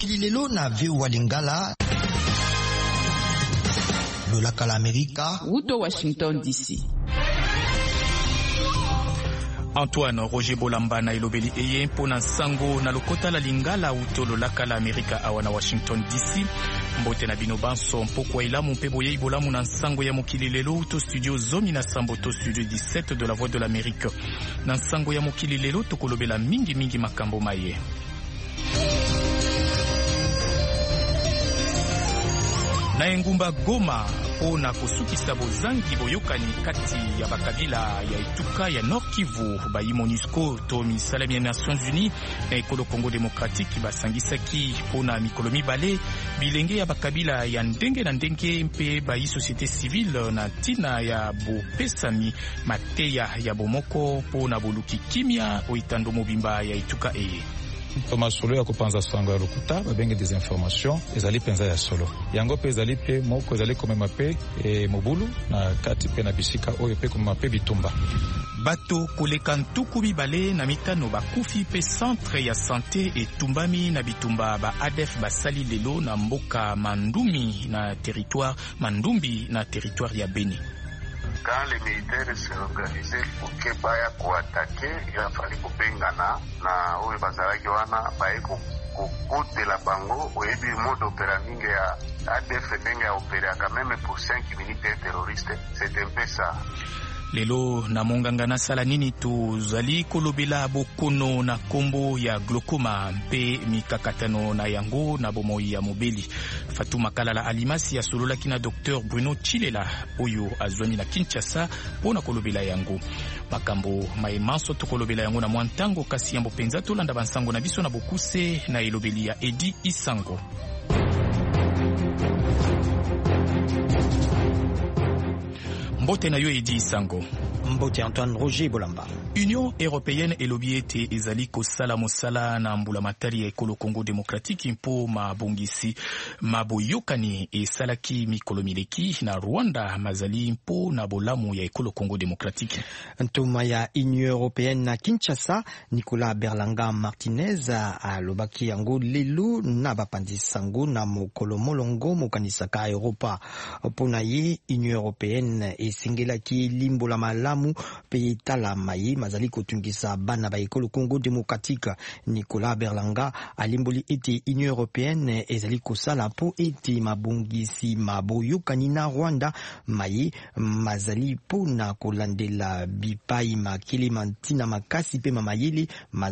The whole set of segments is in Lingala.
Kililelo na VOA Lingala, lolaka la Amerika, Uto Washington DC. Antoine Roger Bolamba na ilobeli eye mpona sango na lokota la Lingala uto lolaka la Amerika awa na Washington DC. Mbote na bino banso mpoko ilamu mpe boye ibolamu na sango ya mokili lelo uto studio zomi na sambo to studio 17 de la Voix de l'Amérique. Na sango ya mokili lelo tokolobela mingi makambo maye. Na engumba Goma pona kosukisa bozangi boyokani kati ya bakabila ya etuka ya Nord Kivu bayi MONUSCO to misala ya Nations Unies na ekolo Congo Démocratique basangisaki pona mikolo mibale bilenge ya bakabila ya ndenge na ndenge mpe bayi société civile na tina ya bopesami mateya ya bomoko pona boluki kimia oitando mobimba ya etuka eye. Masolo ya kopanza sango ya lokuta babenge des informations ezali penza ya solo yango pe ezali pe moko ezali komema pe mobulu na kati pe na bisika oyo pe komema pe bitumba bato koleka ntuku mibale na mitano bakufi pe centre ya santé etumbami na bitumba ba ADF basali lelo na mboka Mandumbi na territoire ya Beni. Quand les militaires se organisaient pour que baya kuatake ya fali kupengana na oyo bazalaki wana baye kokotela bango oyebi mode opéramingi ya ADF ndenge ya opéreaka même pour 5 militaires terroristes, c'est un peu ça. Lelo na monganga na sala nini tozali kolobela bokono na kombo ya glaucoma mpe mikakatano na yango na bomoi ya mobeli. Fatuma Kalala Alimasi ya sololaki na Dr Bruno Chilela oyo azwani na Kinshasa pona kolobela yango. Makambo maemanso tokolobela yango na mwantango kasi yambo penza tolanda bansango na biso na bokuse na elobeli ya Edi Isango. Mbote na yo Edi Isango. Mbote Antoine Roger Bolamba. Union européenne elobi ete ezali kosala mosala na mbula matari ya ekolo Congo Démocratique mpo mabongisi maboyokani esalaki mikolo mileki na Rwanda mazali mpo na bolamu ya ekolo Congo Démocratique. Ntoma ya Union européenne na Kinshasa, Nicolas Berlanga Martinez alobaki yango lelo na bapandisango na mokolo molongo mokanisaka Europa. Pona ye Union européenne esingelaki limbola malamu pe tala mayi mazali kotungisa bana ba ekolo Congo Démocratique. Nicolas Berlanga alimboli ete Union européenne ezali kosala po ete mabongisi maboyokani na Rwanda mayi mazali pona kolandela bipai makili mantina makasi pe mamayeli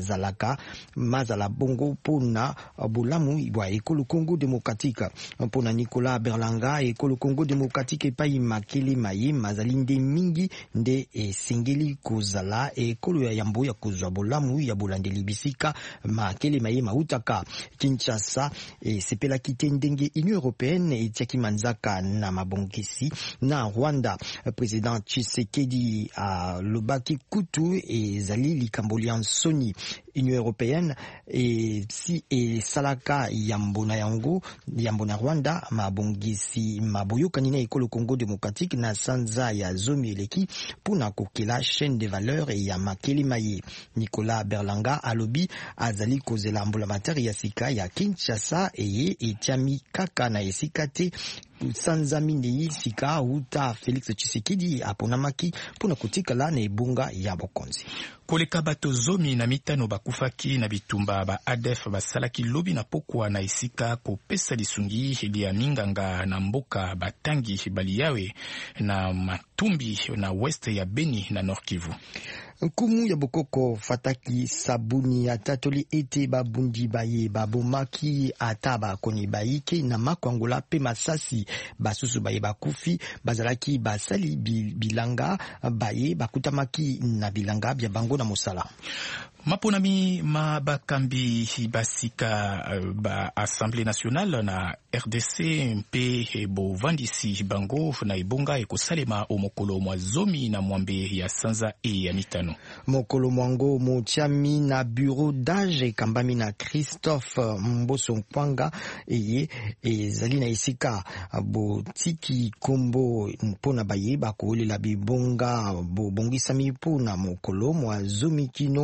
mazala bongo pona bolamu bwa ekolo Congo Démocratique. Pona Nicolas Berlanga ekolo Congo Démocratique pai makili mayi mazali nde mingi nde esengeli kozala ekolo ya yambo ya kozwa bolamu ya bolandeli bisika makele maye mautaka. Kinshasa sepela kite ndenge Union européenne etiaki manzaka na mabongisi na Rwanda. Président Tshisekedi lobaki kutu ezali likambo ya nsoni. Union européenne si salaka yambo na Rwanda mabongisi maboyokani na ekolo Congo Démocratique na sanza ya zomi eleki puna kokela chaîne de valeur ya makeli maye. Nicolas Berlanga alobi azali kozela mbula matari ya sika ya Kinshasa eye etiami kaka na esika te sanza mindi sika uta Félix Tshisekedi aponamaki puna kutikala na ebunga ya bokonzi. Koleka bato zomi na mitano bakufaki na bitumba ba ADF basalaki lobi na pokwa na esika kopesa lisungi heli ya minganga na mboka batangi baliyawe na matumbi na west ya Beni na Nord Kivu. Nkumu ya bokoko fataki sabuni atatoli ete babundi baye babomaki ataba koni baike na makwangola pe masasi basusu baye bakufi bazalaki basali bilanga baye bakutamaki na bilanga bya bango na mosala. Maponami mabakambi basika ba Assemblée nationale na RDC mpe bovandisi bango na ibonga ekosalema omokolo mwa zomi na mwambe ya sanza ya mitano. Mokolo mwango motiami na bureau d'âge kambami na Christophe Mboso Nkwanga eye ezali na esika botiki kombo mpona baye bakolela bibonga bobongisami mpona mokolo mwa zomi kino ya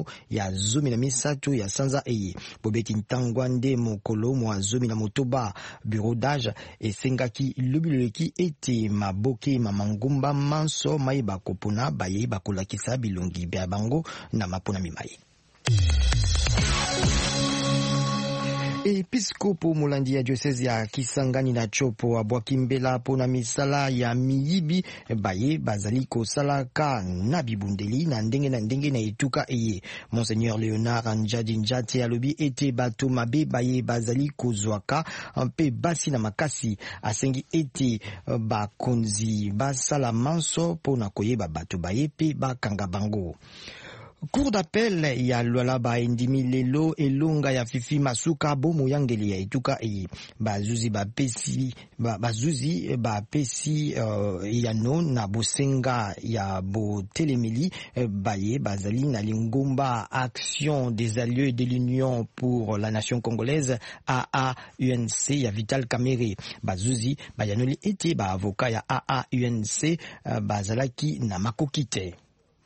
ya 13 ya sanza eye bobeti ntangwa nde mokolo mwa 13 bureau d'âge esengaki lobiloleki ete maboke mamangumba manso mayeba kopona baye bakolakisa bilongi bya bango na mapona mimaye. Episkopo mulandi ya diocese ya Kisangani na Chopo abwakimbela pona misala ya miyibi baye bazali kosalaka na bibundeli na ndenge na etuka eye. Monseigneur Leonard Njadi Njati alobi ete bato mabe baye bazali kozwaka mpe basi na makasi asengi ete bakonzi basala manso pona koyeba bato baye pe bakanga bango. Cour d'appel ya Lualaba endimi lelo elonga ya Fifi Masuka bomo yangeli ya etuka e bazuzi bapesi yano na bosenga ya botelemeli baye bazali na lingomba Action des alliés de l'Union pour la nation congolaise AAUNC ya Vital Kamerhe. Bazuzi bayanoli ete ba avoka ya AAUNC bazalaki na makokite.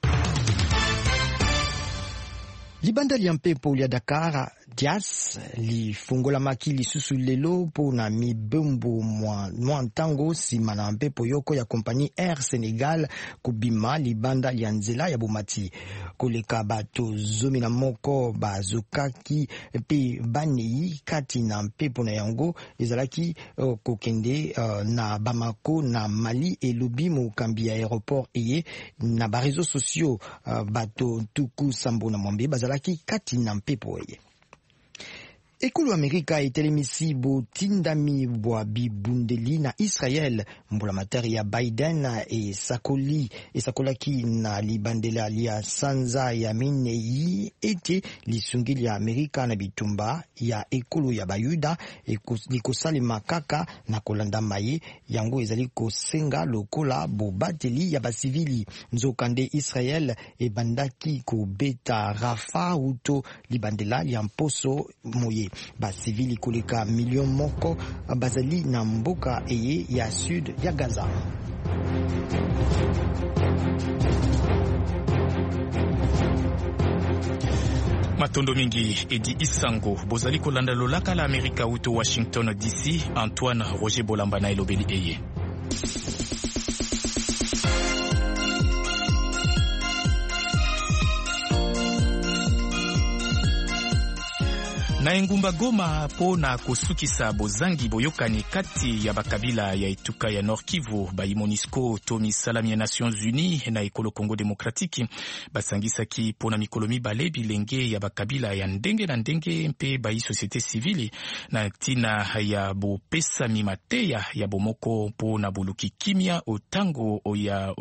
Libanda lia mpepo lia Dakar Dias li fungola maki lisusu lelo po na mibembo mwa ntango sima na mpepo yoko ya kompani Air Senegal kubima libanda lia nzela ya bomati koleka bato 11 bazokaki pe banei kati na mpepo na yango ezalaki kokende na Bamako na Mali elobi mokambi ya aéroport eye na ba réseaux sociaux bato tuku sambo na mwambe bazalaki kati na mpepo eye. Ekulu Amerika etelemisi botindami bwa bibundeli na Israel mbula materi ya Biden esakolaki na libandela lia sanza ya minei ete lisungili ya Amerika na bitumba ya ekulu ya Bayuda likosalema kaka na kolanda maye yango ezali kosenga lokola bobateli ya basivili. Nzokande Israel ebandaki kobeta Rafa uto libandela ya mposo moye. Basivili koleka milion moko bazali na mboka eye ya sud ya Gaza. Matondo mingi Edi Isango bozali kolanda lolaka la Amerika uto Washington DC. Antoine Roger Bolamba na elobeli eye. Na engumba Goma po na kosukisa bozangi boyokani kati ya bakabila ya etuka ya Nord Kivu ba MONUSCO to misalami ya Nations Unies na ekolo Congo Démocratique basangisaki po na mikolo mibale bilenge ya bakabila ya ndenge na ndenge mpe ba société civile na tina ya bopesa mimateya ya bomoko po na buluki kimia otango oya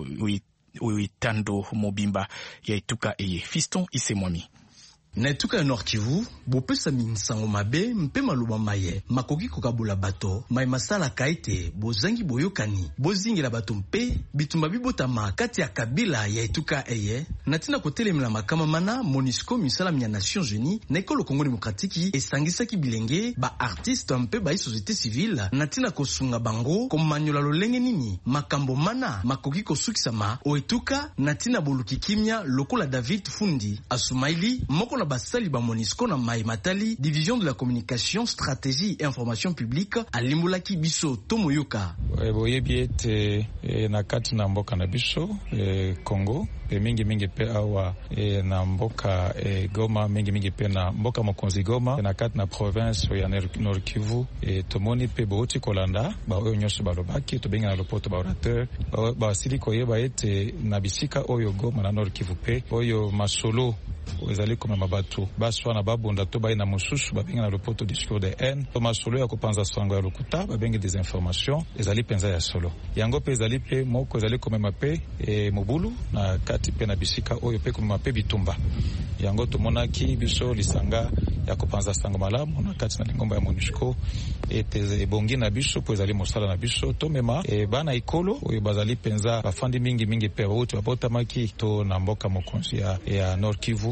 uitando mobimba ya etuka eye. Fiston Isemwami. Na etuka ya Nord Kivu, bopesa minsango mabe mpe maloba maye makoki kokabula bato mai masala kaite bozangi boyokani bozingela bato mpe bitumba bibotama kati ya kabila ya etuka eye natina kotelemela makama mana MONUSCO misala ya Nations Unies na ekolo Congo Démocratique esangisaki bilenge ba artiste mpe ba société civile natina kosunga bango komanyola lolenge nini makambo mana makoki kosukisama o etuka natina boluki kimia lokola David Fundi Asumaili moko na basali ba MONUSCO na mai matali division de la communication stratégie et information publique alimbulaki biso tomoyoka boyebi ete na kati na mboka na biso Congo mingi pe awa na mboka Goma mingi pe na mboka mokonzi Goma na kati na province ya Nord Kivu tomoni pe boti kolanda ba oyo nyosho balobaki to benga na lopoto ba orateur ba sili koyeba ete na bisika oyo Goma na Nord Kivu pe oyo masolo ezali koma mabatu baswa na babonda to baina mususu babenga na lopoto discours de haine to masolo ya kopanza sango ya lokuta babenga des informations ezali penza ya solo yango pe ezali pe moko ezali koma mape mobulu na kati pe na bisika oyo pe koma mape bitumba yango tomonaki biso lisanga ya kopanza sango malamu na kati na lingomba ya MONUSCO ete bongi na biso po ezali mosala na biso to mema bana ikolo oyo bazali penza bafandi mingi pe wote bapotamaki to na mboka mokonzi ya Nord Kivu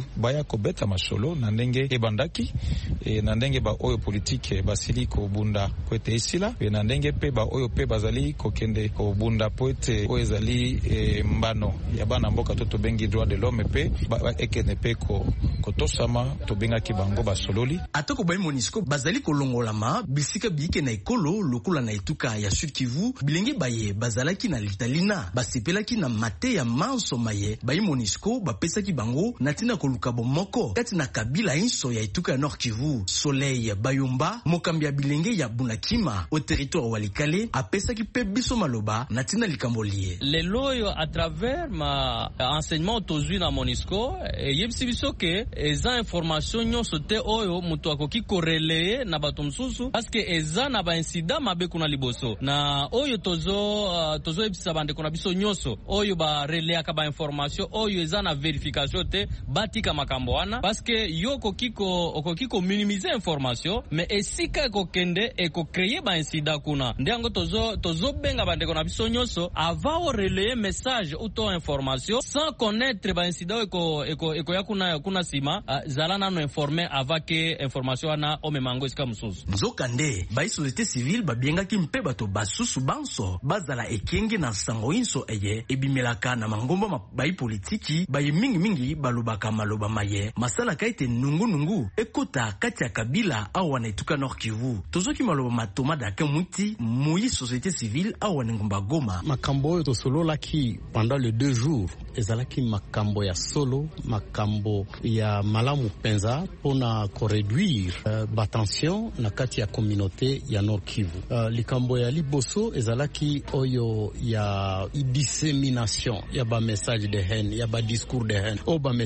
baya kobeta masolo na ndenge ebandaki na ndenge ba oyo politique basili ko bunda kwete isila na ndenge pe ba oyo pe bazali kokende ko bunda poete oyo ezali mbano ya bana mboka to bengi droit de l'homme pe ekene pe ko tosama to benga ki bango basololi atako ba MONUSCO bazali kolongolama bisika biike na ekolo lokula na etuka ya Sud Kivu bilenge baye bazalaki na litalina basepelaki na mate ya manso maye ba MONUSCO bapesaki bango na tina koluka bomoko kati na kabila inso ya etuka ya Nord Kivu. Soleil Bayomba mokambi ya bilenge ya Bunakima au territoire Walikale apesaki pe biso maloba na tina likambolie lelo yo à travers ma enseignement tozui na MONUSCO yebisi biso ke eza information nyonso te oyo mutu akoki koreleye na bato msusu parce que eza na ba incident mabe kuna liboso na oyo tozo ebisa bande kuna biso nyonso oyo ba releyaka ba information oyo eza na verification te batika makambo wana parce que yo okokiko minimiser information mais esika kokende eko créer ba incident kuna ndango tozo benga bande kuna biso nyonso avant o relayer message ou to information sans connaître ba incident eko ya kuna sima zala na no informer avant que information wana o memango esika mususu nzokande ba société civile babengaki mpe bato basusu banso bazala ekenge na sango inso eye ebimelaka na mangomba bai politiki bai mingi balobaka maloba maye masala kaite nungu ekota kati ya kabila awa na etuka Nord Kivu tozoki maloba matoma da kemuti muyi société civile awa na ngomba Goma makambo oyo tosolola ki pendant les 2 jours ezalaki makambo ya solo makambo ya malamu penza pona ko réduire batension na kati ya communauté ya Nord Kivu likambo ya liboso ezalaki oyo ya dissémination ya ba message de haine ya ba discours de haine o ba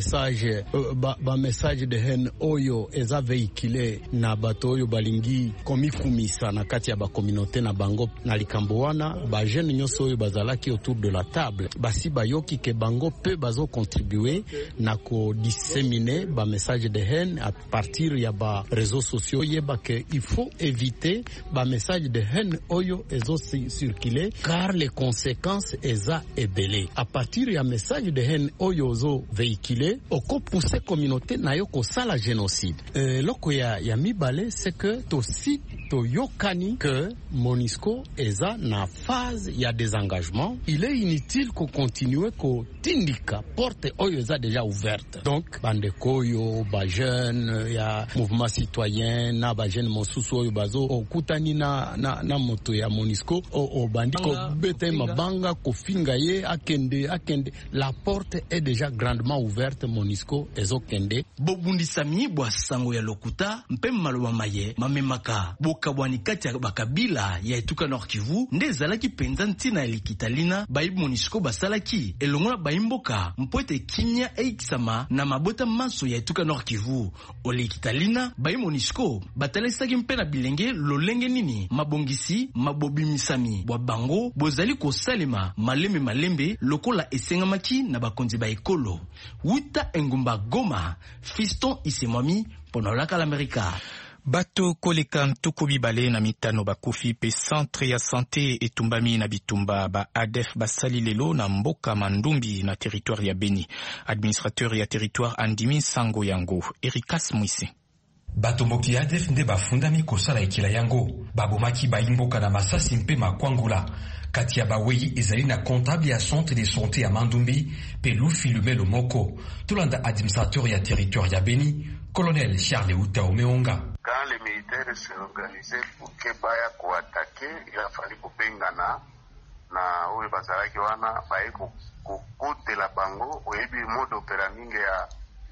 message de haine oyo eza véhiculé na bato oyo balingi komikumisa na kati ya ba communauté na bango na likambo wana ba jeune nyonso oyo bazalaki autour de la table basi bayoki ke bango pe bazo contribuer na ko disséminer ba message de haine à partir ya ba réseaux sociaux yeba ke il faut éviter ba message de haine oyo ezo circuler car les conséquences eza ebele à partir ya message de haine oyo zo véhiculer oko pousser communauté na yo ko sala génocide loko ya mibale c'est que tosi toyokani que MONUSCO eza na phase ya désengagement il est inutile ko continuer ko tindika porte oyo eza déjà ouverte donc bande koyo ba jeune ya mouvement citoyen na ba jeune mosusu oyo bazo okutani na moto ya MONUSCO o bandiko bete mabanga ko finga ye akende la porte est déjà grandement ouverte MONUSCO ezo kende bobundi sami bwa sango ya lokuta mpe maloba maye mamemaka bokabwani kati ya bakabila ya etuka Nord Kivu nde zalaki penza ntina likitalina bai MONUSCO basalaki elongola baimboka mpoete kimia eikisama na mabota maso ya etuka Nord Kivu olikitalina bai MONUSCO batalesaki mpe na bilenge lolenge nini mabongisi mabobimisami bwa bango bozali kosalema malembe lokola esengamaki na bakonzi ba ekolo wuta engumba Goma Fiston Isemwami pona laka l'Amerika bato koleka ntuku mibale na mitano bakufi pe centre ya santé etumbami na bitumba ba ADF basali lelo na mboka Mandumbi na territoire ya Beni. Administrateur ya territoire andimi sango yango Erikas Mwise. Bato moki ADF nde bafundami kosala ekila yango babomaki baimboka na masasi mpe makwangula kati ya bawei ezali na comptable ya centre de santé ya Mandumbi pe Lufi Lumelo moko tolanda administrateur ya territoire ya Beni Colonel Charles Uta Omeonga. Quand les militaires se organisaient pour que baya ko attaquer il a fallu kopengana na oyo bazalaki wana baye ko kote la bango oyebi mode opérating ya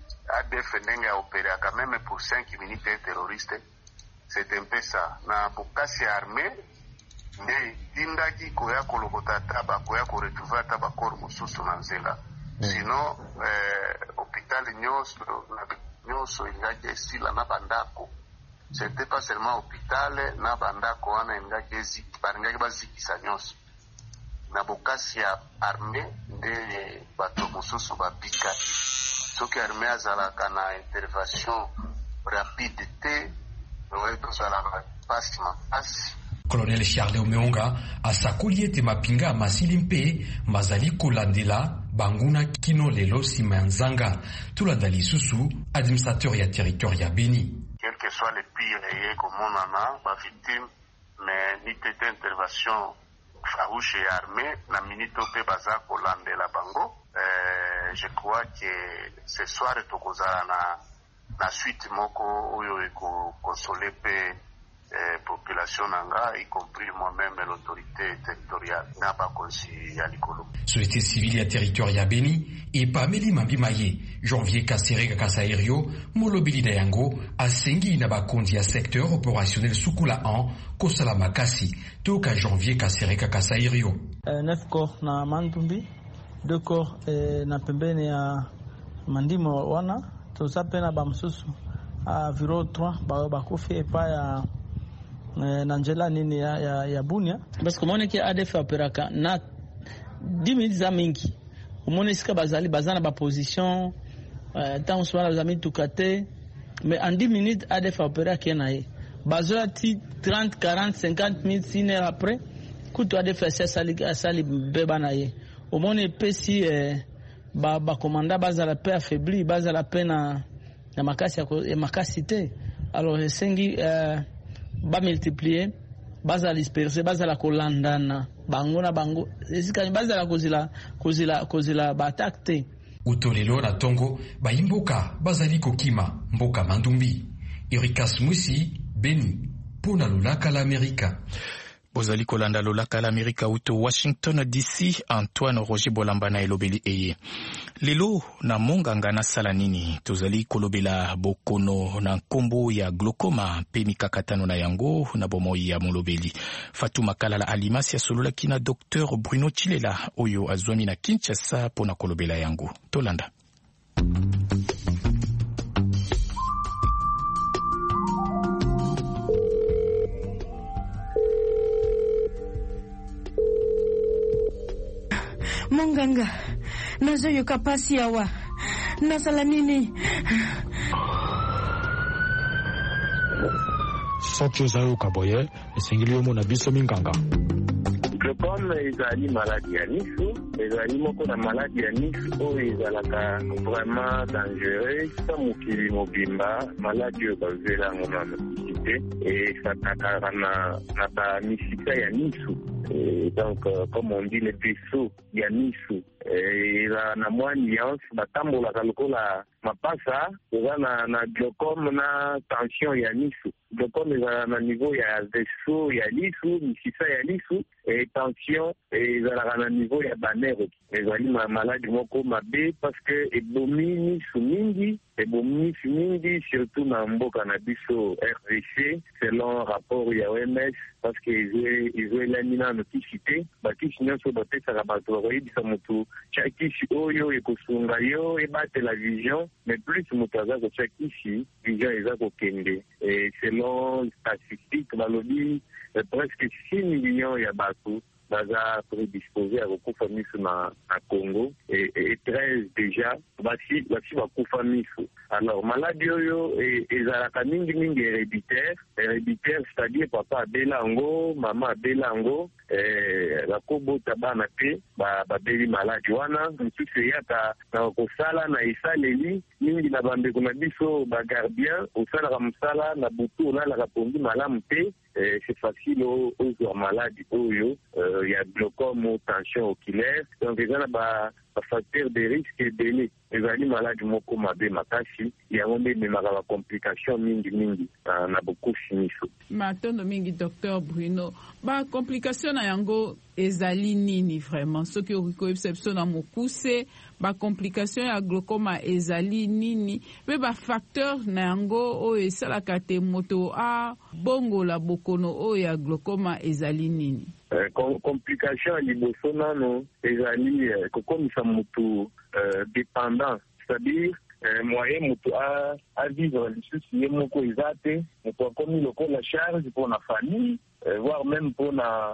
ADF ndenge ya opérer quand même pour 5 minutes terroriste c'est un peu ça na bokasi armée nde tindaki koya kolokota taba koya ko retrouver taba corps mususu na nzela sinon hôpital nyonso ingaki esila na bandako c'était pas seulement hôpital na bandako wana ingaki bazikisa nyonso na bokasi ya armée nde bato mususu babikaki soki armée azalaka na intervention rapide te tozalaka pasi makasi. Colonel Charles Omeonga asakoli ete mapinga masili mpe mazali kolandela Banguna Kino Lelo Simanzanga Tulanda Lisusu, administrateur ya territoire ya Beni. Quel que soit le pire comme on en a, ma victime, mais ni d'intervention farouche et armée, na minito pe baza kolande la bango. Je crois que ce soir tokozala na suite moko oyo eko consoler pe population nanga, y compris moi-même l'autorité territoriale na ba konsi ya likolo. Société civile ya territoire ya Beni et Pameli Mambimaye, Janvier Kasereka Kasairio, Molobili na yango asengi na bakondi ya secteur opérationnel Sukula an Kosala Makasi, toka Janvier Kasereka Kasairio. 9 corps na Mandumbi, 2 corps na pembeni ya Mandimo wana, tosape na bamsusu a viro 3 bakufi epa ya Nangela nini ya Bunia. Parce que mon équipe a fait opéraka na 10 minutes za mingi. Mon esika bazali bazana ba position tant soit les amis tukate mais en 10 minutes a fait opéraka nae. Bazola 30 40 50 minutes une heure après kuto a fait ça sali beba nae. Au mon epesi ba commanda bazala pe affaibli bazala pe na makasi te. Alors sengi ba multiplier baza disperser baza la kolandana bango na bango esika baza la kozila ba attaque utolelo na tongo ba imboka bazali kokima mboka Mandumbi. Erikas Musi Beni pona lolaka la Amerika. Bozali kolanda lolaka la Amerika uto Washington DC. Antoine Roger Bolamba na elobeli eye lelo na monganga na sala nini tozali kolobela bokono na nkombo ya glaucoma pe mikakatano na yango na bomoi ya molobeli. Fatuma Kalala Alimasi ya sololaki na Dr Bruno Chilela oyo azwami na Kinshasa pona kolobela yango. Tolanda. Monganga, nazo yoka pasi awa. Nasala nini? Soki ozayo kaboye, esengeli yo mona biso minganga. Glaucome ezali maladie ya miso, ezali moko na maladie ya miso oyo ezalaka vraiment dangereux, sa mokili mobimba, maladie oyo bazela yango na misite, esakaka na bamisika ya miso. Donc, comme on dit, les vaisseaux, il y a Nisu. Et la moine nuance, batambola kalokola mapasa, na glaucome na tension ya Nisu. Glaucome na niveau ya vaisseau ya Nisu, misisa ya Nisu, et tension na niveau ya banero. Ezali maladie moko mabe parce que ebomi mingi, surtout na mboka na biso RDC, selon rapport ya OMS, parce que ils ont élimina noticité, bakisi nyonso bapesaka bato bakoyebisa motu tia kisi oyo ekosunga yo ebate la vision, mais plus moto aza kotia kisi vision eza kokende. Et selon statistique balobi presque 6 millions ya bato baza prédisposé à kufa miso na Congo et 13 déjà basi bakufa miso. Alors maladie oyo ezalaka mingi héréditaire, c'est-à-dire papa abelango, maman abelango, bakobota bana pe babeli maladie wana mosusu eyaka na kosala na esaleli mingi na bandeko na biso bagardien osalaka mosala na butu olalaka pongi malamu te. C'est facile aux maladies oyo il y a glaucome ou tension oculaire, donc il y a ba facteur de risque et délai. Ezali maladi moko mabe makasi yango nde memaka ba complication mingi na bokufi miso. Matondo mingi Dr Bruno, ba complication na yango ezali nini vraiment? Soki okikoyebisa biso na mokuse ba complication ya glaucoma ezali nini? Pe ba facteur na yango oyo esalaka te moto a bongola bokono oyo ya glaucoma ezali nini? Complication ya liboso nano ezali kokomisa motu dépendant, c'est-à-dire moyen moto a vivre lisusu ye moko eza te, moto akomi lokola charge pour la famille, voire même pour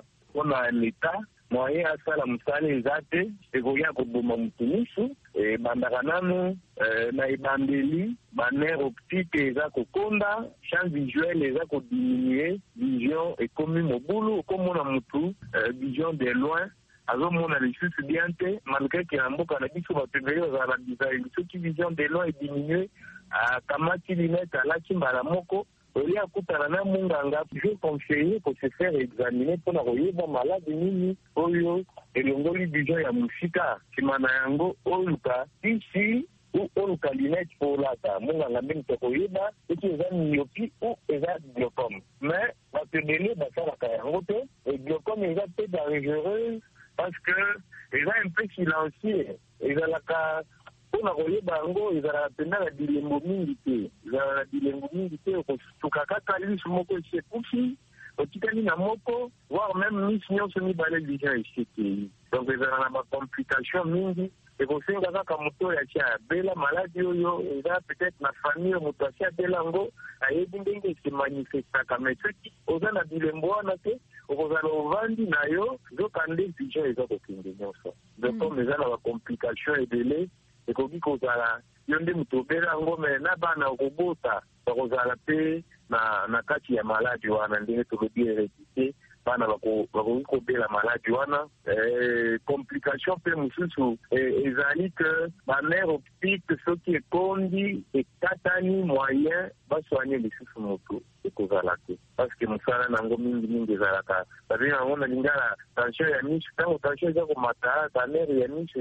un état, moyen asala mosala eza te, ekoya koboma motu miso bandaka nano na ebandeli baner optique eza kokonda, champ visuel eza kodiminuer, vision ekomi mobulu okomona motu vision de loin azomona lisusu bien te, malgré que na mboka na biso batembeli bazala bizali soki vision de loin ediminue akamati lunette alaki mbala moko oli akutana na munganga je conseiller ko se faire examiner mpona koyeba maladi nini oyo elongoli vision ya mosika nsima na yango oluka isi ou oluka lunette mpo olata munganga ndenge tokoyeba soki eza myopie ou eza glaucome mais bato ebele basalaka yango te e glaucome eza pe dangereuse parce que eza un peu silencieux ezalaka mpona koyeba yango ezalaka mpenza na bilembo mingi te ezala na bilembo mingi te okosuka kaka lisu moko esi ekufi otikali na moko voire même misi nyonso mibale vision esi ekei donc ezala na bacomplication mingi ekosenga kaka moto oyo atia abela maladi oyo eza peut-être na famille moto atia abela yango ayebi ndenge esemanifestaka mais soki oza na bilembo wana te okozala ovandi na yo zokande vision eza kokende nyonso donc comme eza na bacomplication ebele ekoki kozala yo nde moto obela yango me na bana okobota bakozala mpe na kati ya maladi wana ndenge tolobi hérédité bana bakoki kobela maladi wana complication mpe mosusu ezali ke bamare optique soki ekondi ekatani moyen basoigne lisusu motu ekozala te parce que mosala nango mingimingi ezalaka babenga yango na lingala tension ya miso ntango tension eza komata bamare ya miso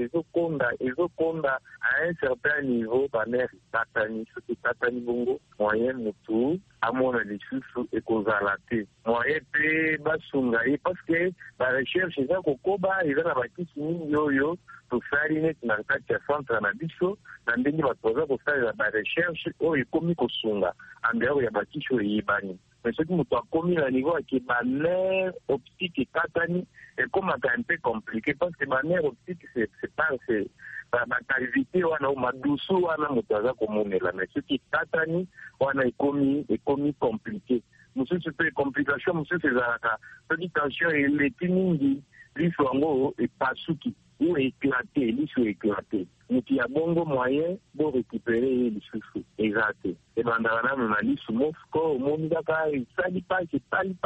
ezokonda à un certain niveau bamare ekatani soki ekatani bongo moyen motu amona lisusu ekozala te moyen mpe basunga ye parce que barecherche eza kokoba eza na bakisi mingi oyo tosali neti na kati ya centre na biso na ndenge bato baza kosalela barecherche oyo ekomi kosunga ambeyaro ya bakisi oyo eyebani mais soki moto akomi na niveau ake banere optique ekatani ekomaka un peu compliqué parce que banere optique c'est bacavité wana o madusu wana moto aza komonela mais soki ekatani wana ekomi compliqué mosusu mpe complication mosusu ezalaka soki tension eleki mingi liso yango epasuki ou éclaté liso éclaté moto ya bongo moyen bo récupérer ye lisusu eza te ebandaka nano na lisu mosiko omoni kaka esali pasi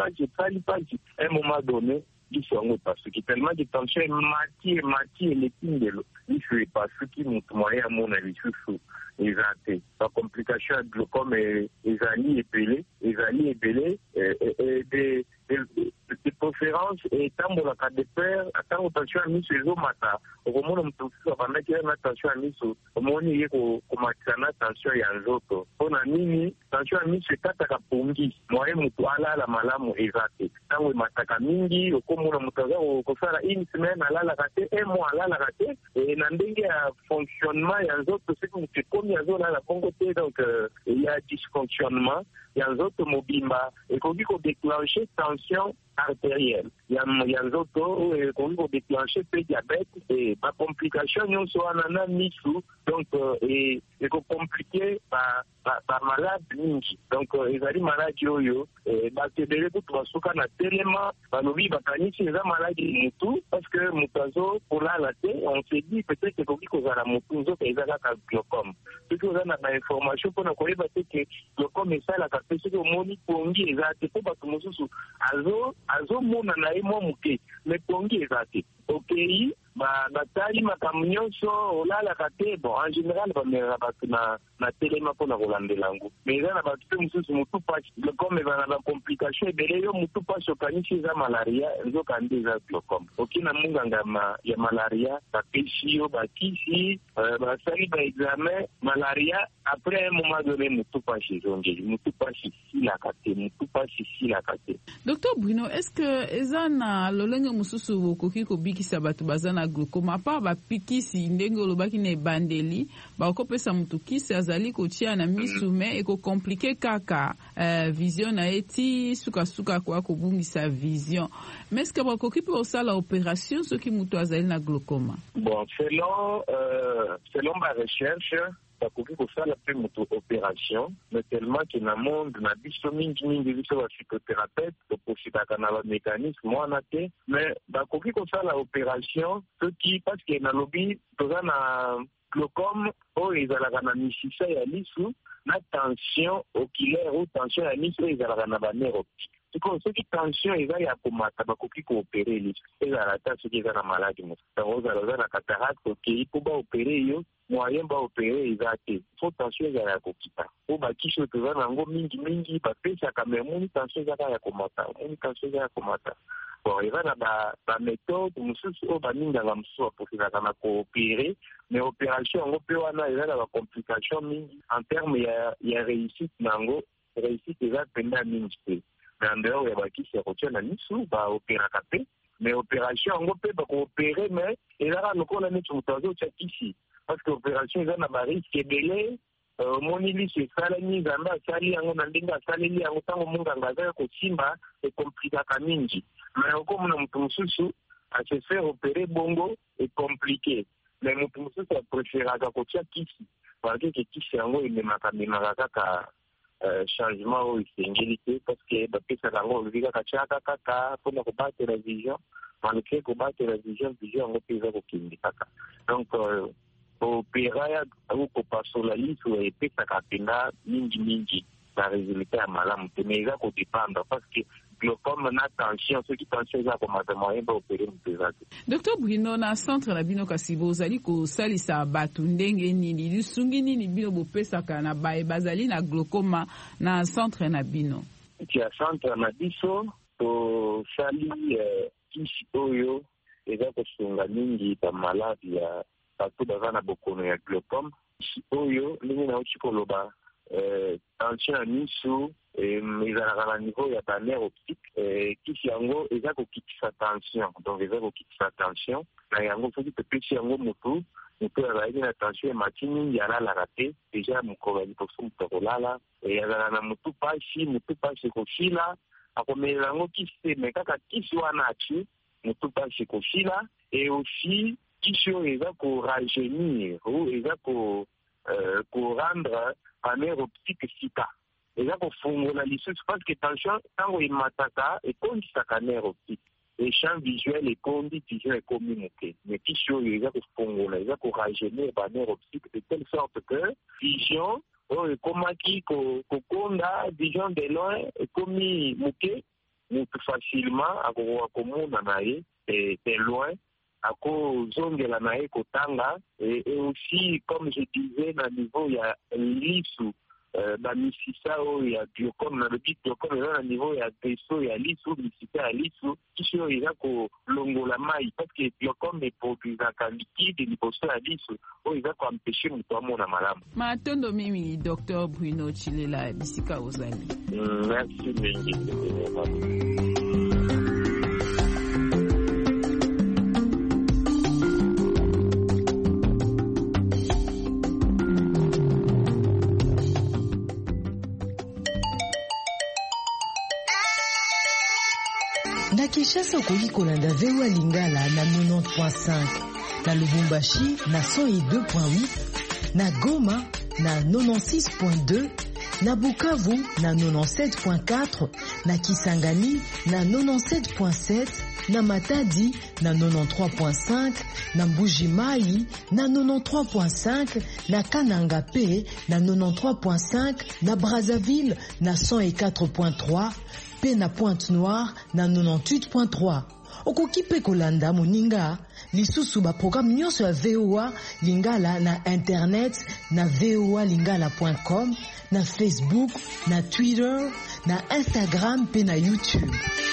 un moment donné liso yango epasuki tellement que tension emati eleki ndelo liso epasuki moto moyen amona lisusu eza te bacomplication ya glaucome ezali ebele de préférence etambolaka de pair ntango tension ya miso ezomata okomona moto mosusu abandaki na tension ya miso omoni ye komatisa na tension ya nzoto mpona nini tension ya miso ekataka pongi moye moto alala malamu eza te ntango emataka mingi okomona moto aza kosala une semaine alalaka te un mois alalaka te na ndenge ya fonctionnement ya nzoto soki moto ekomi azolala bongo te donc ya dysfonctionnement ya nzoto mobimba ekoki kodéclencher tension artérielle ya nzoto oyo ekoki kodéclencher mpe diabete bacomplication nyonso wana na misu donc ekocomplike bamalade mingi donc ezali maladi oyo bato ebele kutu basuka na telema balobi bakanisi eza maladi mutu parce que moto azokolala te on se dit peut-être ekoki kozala motu nzoka eza kaka glaucome soki oza na bainformation mpona koyeba te ke glaucome esalaka mpe soki omoni pongi eza te mpo bato mosusu azomona na ye mwa moke me pongi eza te okei batali makambo nyonso olalaka te bon en général bamelaka bato na telema mpona kolandela yango mais eza na bato mpe mosusu motu pasi glaucome eza na bacomplication ebele yo motu pasi okanisi eza malaria nzoka nde eza glaucome oki na munganga ya malaria bapesi yo bakisi basali baexamen malaria après un moment donné motu pasi ezongeli motu pasi silaka te Dr Bruno, est-ce que eza na lolenge mosusu bokoki kobikisa bato baza na glaucome apa bapikisi ndenge olobaki na ebandeli bakopesa motu kisi azali kotia na misu me ekokomplike kaka vision na eti sukasuka kwa kobungisa vision mais est-ce que bakoki mpe osala opération soki motu azali na glaucome? Bon, selon ma recherche bakoki kosala mpe moto opération mais tellement ke na monde na biso mingi biso bapsychothérapeute toprofitakaka na bamécanisme wana te mais bakoki kosala opération soki parce que nalobi toza na glaucome oyo ezalaka na misisa ya lisu na tension oculaire ou tension ya miso oyo ezalaka na banere optique siko soki tension eza ya komata bakoki koopere liso ezala ata soki eza na maladi mosusu yango ozala na cataracte okei mpo baopere yo moyen baopere eza te fo tension ezala ya kokita po bakisi oyo toza nango mingi bapesaka me moni tension ezaka ya komata bon eza na baméthode mosusu oyo baninganga mosusu baprofiselaka na koopere mais opération yango mpe wana eza na bacomplication mingi en terme ya réussite nango réussite eza penda mingi te na ndeo ya bakisi ya kotia na misu baoperaka mpe mais opération yango mpe bakoopere mais ezaka lokola neti moto azotia kisi parce que opération eza na bariske ebele omoni liso esalemi nzambe asali yango na ndenge asaleli yango ntango monganga azaka kosimba ekomplikaka mingi mais okomona moto mosusu ase faire opérer bongo ecompliqué mais moto mosusu apréféraka kotia kisi parceke kisi yango memaka kaka changement oyo esengeli te parce que bapesaka yango olobi kaka tiaka kaka mpona kobatela vision malgré kobatela vision yango mpe eza kokende kaka donc opéra ya kopasola liso epesaka mpenza mingi na résultat ya malamu te mais eza kodépendre parce que glaucome na tension soki tension eza komata moyen baopere moto eza te. Dr Bruno, na centre na bino kasi bozali kosalisa bato ndenge nini lisungi nini bino bopesaka na baye bazali na glaucome na centre na bino? Ya centre na biso tosali kisi oyo eza kosunga mingi bamaladi ya bato baza na bokono ya glaucome. Kisi oyo ndenge nauti koloba tension ya miso ezalaka na niveau ya banerf optique kisi yango eza kokitisa tension donc eza kokitisa tension na yango soki topesi yango motu azalaki na tension emati mingi alalaka te deja mokolo ya liboso moto akolala azala na motu pasi ekofila akomelela yango kisi te me kaka kisi wana ati motu pasi ekofila e aussi kisi oyo eza korajeunir ou eza korendre banerf optique sika eza kofungola lisusu parce que tension ntango emataka ekondisaka nerf optique champ visuel ekondi vision ekomi moke mais kisi oyo eza kofungola eza korajeunir banerf optique de telle sorte que vision oyo ekomaki kokonda vision de loin ekomi moke motu facilement akokoka komona na ye de loin akozongela na ye kotanga et aussi comme je disais na niveau ya lisu bamisisa oyo ya glaucome na lobi glaucome eza na niveau ya vaisseau ya lisu misisa ya lisu kisi oyo eza kolongola mai parce que glaucome eproduisaka liquide liboso ya lisu oyo eza koampeshe moto amona malamu. Matondo mimi Dr Bruno Chilela bisika ozali. Merci mingi. Na Kinshasa okoki kolanda VOA Lingala na 90.5, na Lubumbashi na 102.8, na Goma na 96.2, na Bukavu na 97.4, na Kisangani na 97.7, na Matadi na 93.5, na Mbuji-Mayi na 93.5, na Kananga Pe na 93.5, na Brazzaville na 104.3, pe na Pointe-Noire na 98.3. Okoki pe kolanda moninga lisusu ba programme nyonso ya VOA Lingala na internet na voalingala.com, na Facebook, na Twitter, na Instagram pe na YouTube.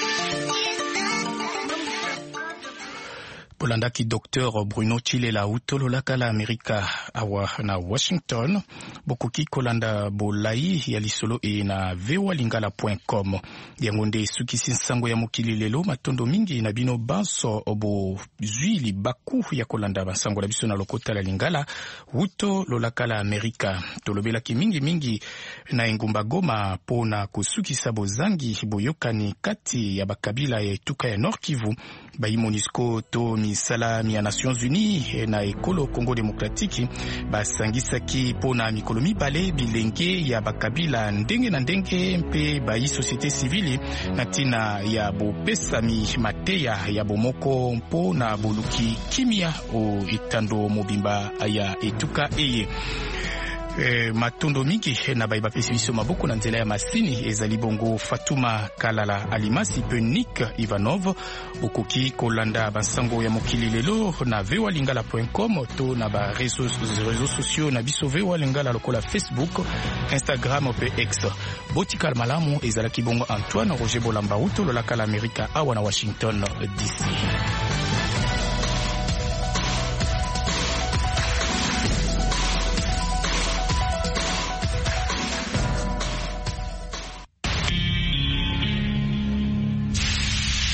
Polandaki Dr Bruno Chilela utololaka la Amerika awa na Washington bokoki kolanda bolai ya lisolo e na voalingala.com yango nde sukisi nsango ya mokili lelo matondo mingi na bino banso obo zwili baku ya kolanda bansango na biso na lokota la Lingala utololaka la Amerika tolobelaki mingi na engumba Goma pona kusukisa bozangi boyokani kati ya bakabila ya etuka ya Nord Kivu bayi MONUSCO to misala ya Nations Unies na ekolo Congo Demokratiki basangisaki pona mikolo mibale bilenge ya bakabila ndenge na ndenge mpe bayi société civile na tina ya bopesami mateya ya bomoko mpo na boluki kimia o itando mobimba ya etuka eye. matondo mingi na bai bapesi biso maboko na nzela ya masini ezali bongo Fatuma Kalala Alimasi pe Nick Ivanov. Okoki kolanda basango ya mokili lelo na vewalingala.com to na ba réseaux sociaux na biso vewalingala lokola Facebook, Instagram pe X. Botikal malamu ezalaki bongo Antoine Roger Bolamba Uto lolaka la Amerika awa na Washington DC.